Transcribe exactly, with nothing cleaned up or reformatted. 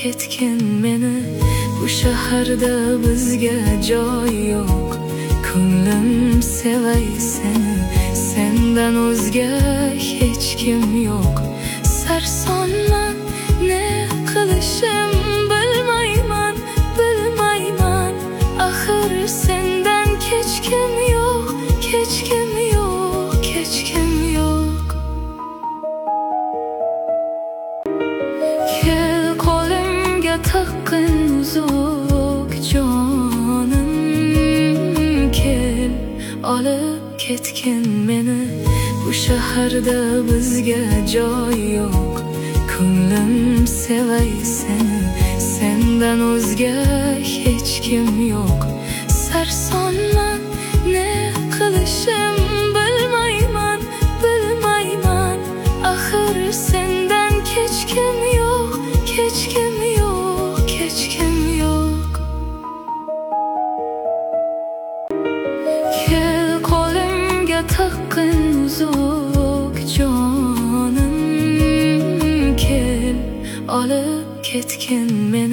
ketgin meni. Bu shaharda bizga joy yo'q, ko'nglim sevay seni. Sendan o'zga hech kim yo'q. Sarsonman, ne qilishim bilmayman, bilmayman. Axir sendan hech kim yo'q, hech kim yo'q, hech kim yo'q. Kel qo'limga taqqin uzoq jonim, kel olib ketgin meni. Bu shaharda bizga joy yo'q, ko'nglim sevay seni. Sendan o'zga hech kim yo'q. Sarsonman, ne qilishim bilmayman, bilmayman. Axir sendan hech kim yo'q, hech kim yo'q, hech kim yo'q. Kel qo'limga taqqin uzoq jonim, kel olib ketgin meni.